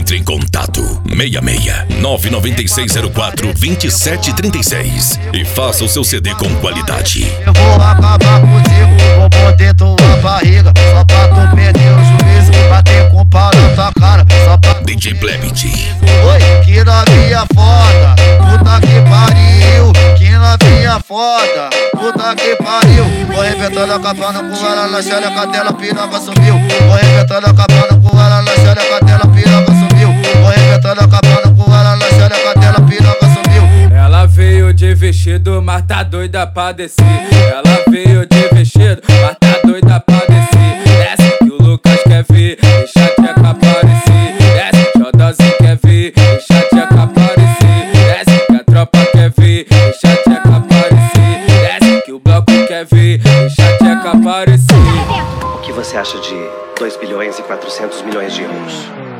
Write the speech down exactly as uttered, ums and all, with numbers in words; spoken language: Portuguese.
Entre em contato seis seis nove nove seis zero quatro dois sete três seis e faça o seu C D com qualidade. Eu vou acabar contigo, vou morder tua barriga, só pra tu perder o juízo, bater com pau na tua cara, só pra D J Plebit. Oi, que novinha foda, puta que pariu, que novinha foda, puta que pariu. Vou arrebentando a capana com ela na xereca dela, piroca subiu. Vou arrebentando a capana com ela na xereca dela, piroca subiu. Vou arrebentando a capana com ela na xereca dela, piroca subiu. Ela veio de vestido, mas tá doida pra descer. Ela veio de vestido, mas tá doida pra descer. Desce que o Lucas quer ver, deixa a tcheca aparecer. Desce que o Xodozinho quer ver, deixa a tcheca aparecer. Desce que a tropa quer ver, deixa a tcheca aparecer. Desce que o bloco quer ver, deixa a tcheca aparecer. O que você acha de dois bilhões e quatrocentos milhões de euros?